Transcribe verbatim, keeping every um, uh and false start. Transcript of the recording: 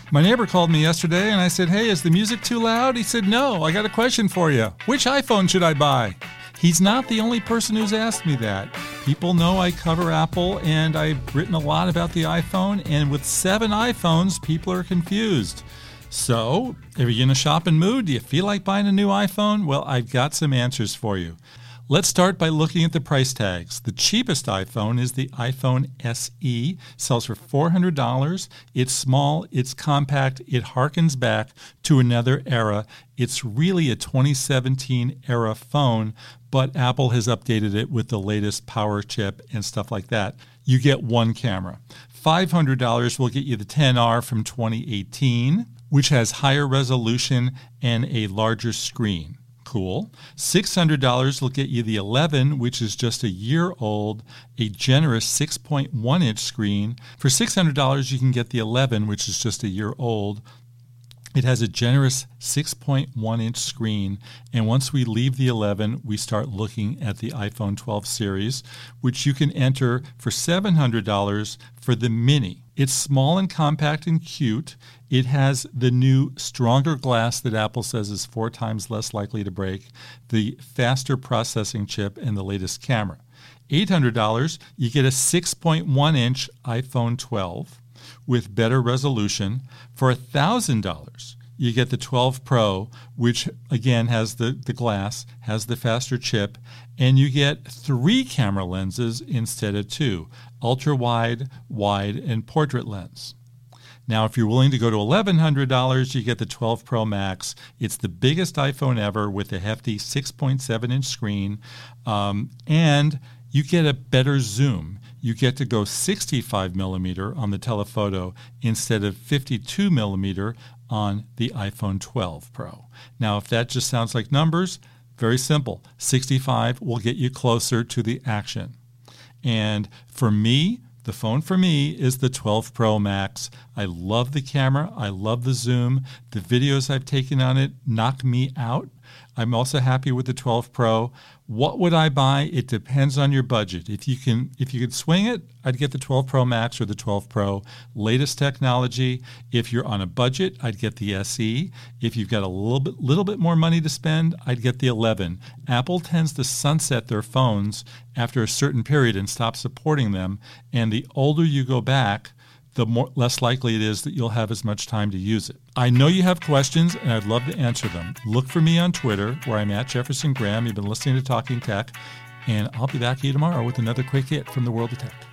My neighbor called me yesterday and I said, hey, is the music too loud? He said, no, I got a question for you. Which iPhone should I buy? He's not the only person who's asked me that. People know I cover Apple and I've written a lot about the iPhone, and with seven iPhones, people are confused. So, are you in a shopping mood? Do you feel like buying a new iPhone? Well, I've got some answers for you. Let's start by looking at the price tags. The cheapest iPhone is the iPhone S E. Sells for four hundred dollars. It's small, it's compact, it harkens back to another era. It's really a twenty seventeen era phone, but Apple has updated it with the latest power chip and stuff like that. You get one camera. five hundred dollars will get you the ten R from twenty eighteen, which has higher resolution and a larger screen. Cool. six hundred dollars will get you the eleven, which is just a year old, a generous six point one inch screen. For six hundred dollars, you can get the eleven, which is just a year old. It has a generous six point one inch screen, and once we leave the eleven, we start looking at the iPhone twelve series, which you can enter for seven hundred dollars for the Mini. It's small and compact and cute. It has the new stronger glass that Apple says is four times less likely to break, the faster processing chip, and the latest camera. eight hundred dollars, you get a six point one inch iPhone twelve with better resolution. For one thousand dollars, you get the twelve Pro, which again has the, the glass, has the faster chip, and you get three camera lenses instead of two, ultra-wide, wide, and portrait lens. Now, if you're willing to go to eleven hundred dollars, you get the twelve Pro Max. It's the biggest iPhone ever with a hefty six point seven inch screen, um, and you get a better zoom. You get to go sixty-five millimeter on the telephoto instead of fifty-two millimeter on the iPhone twelve Pro. Now, if that just sounds like numbers, very simple. sixty-five will get you closer to the action. And for me, the phone for me is the twelve Pro Max. I love the camera. I love the zoom. The videos I've taken on it knock me out. I'm also happy with the twelve Pro. What would I buy? It depends on your budget. If you can if you could swing it, I'd get the twelve Pro Max or the twelve Pro. Latest technology. If you're on a budget, I'd get the S E. If you've got a little bit little bit more money to spend, I'd get the eleven. Apple tends to sunset their phones after a certain period and stop supporting them, and the older you go back, the more less likely it is that you'll have as much time to use it. I know you have questions, and I'd love to answer them. Look for me on Twitter, where I'm at Jefferson Graham. You've been listening to Talking Tech, and I'll be back to you tomorrow with another quick hit from the world of tech.